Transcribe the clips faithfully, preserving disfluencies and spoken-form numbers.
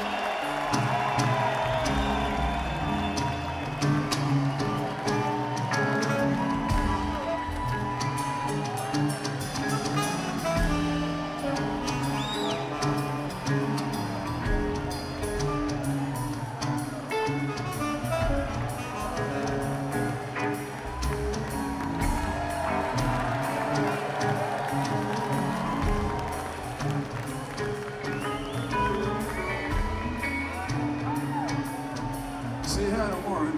Say hi to Warren.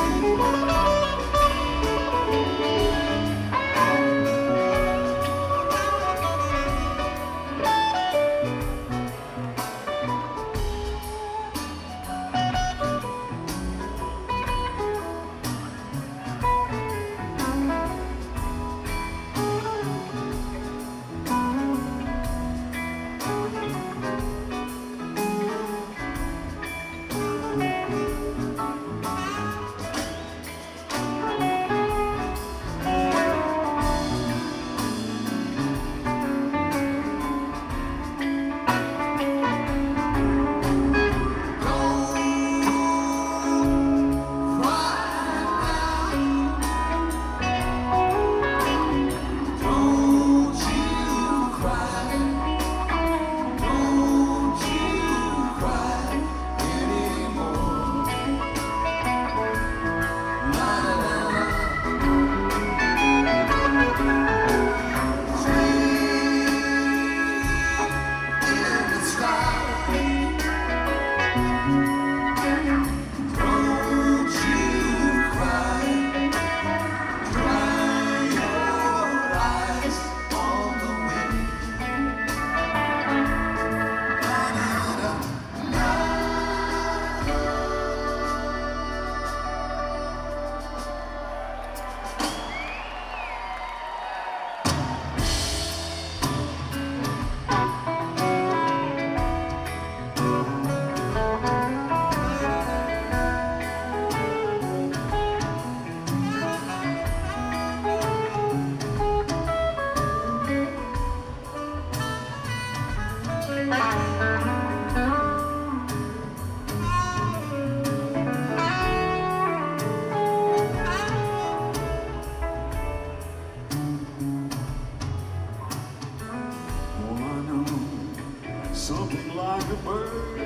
Something like a bird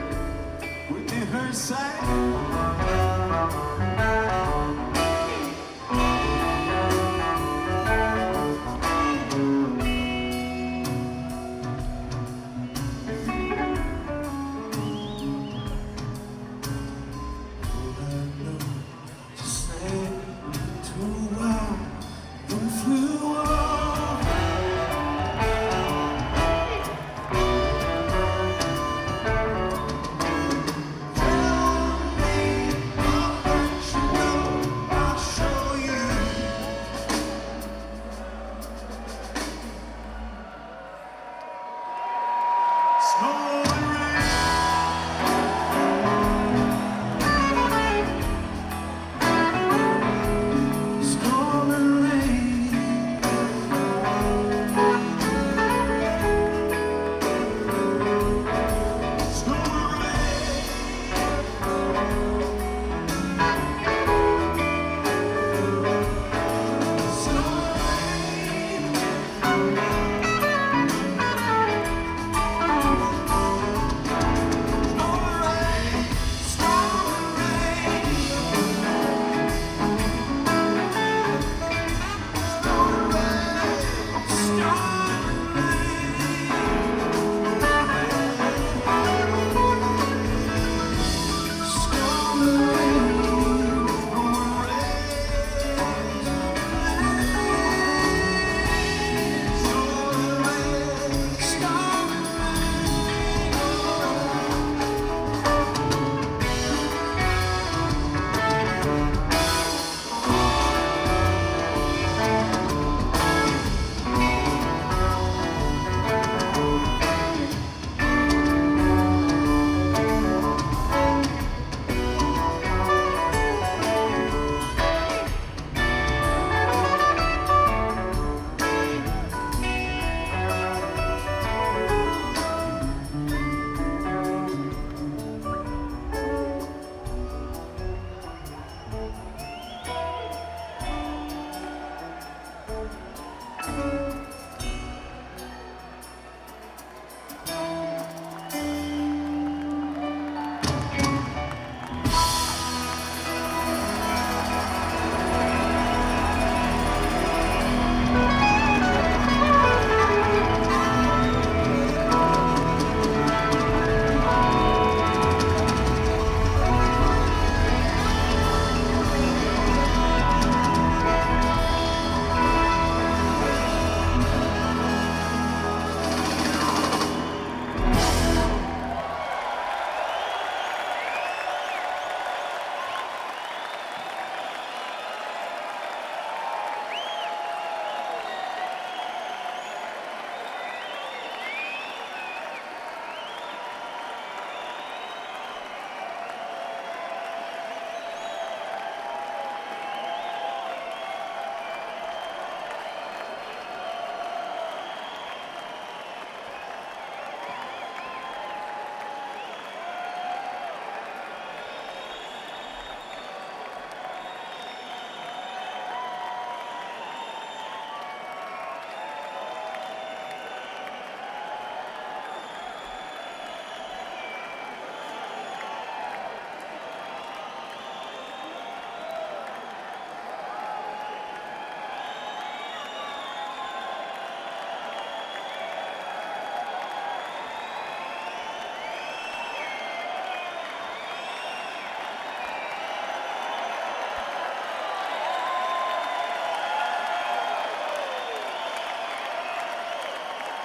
within her sight.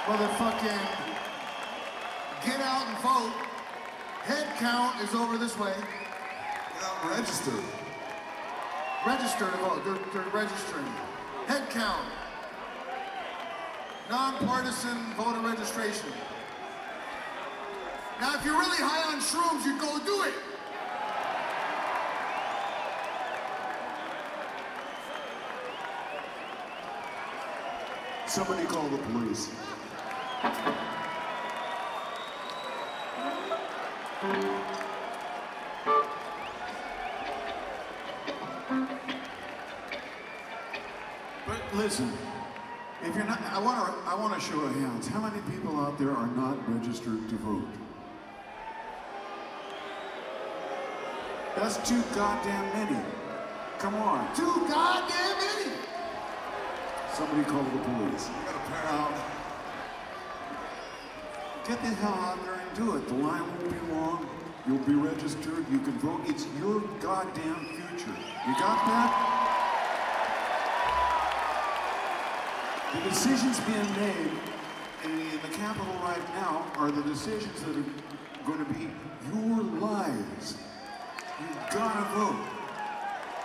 Motherfucking get out and vote. Head count is over this way. Get out and register. Register to vote. They're, they're registering. Head count. Nonpartisan voter registration. Now, if you're really high on shrooms, you go do it. Somebody call the police. But listen, if you're not, I want to, I want to show of hands. How many people out there are not registered to vote? That's too goddamn many. Come on. Too goddamn many. Somebody call the police. You gotta pair out. Get the hell out there and do it. The line won't be long. You'll be registered. You can vote. It's your goddamn future. You got that? The decisions being made in, in the Capitol right now are the decisions that are going to be your lives. You gotta vote.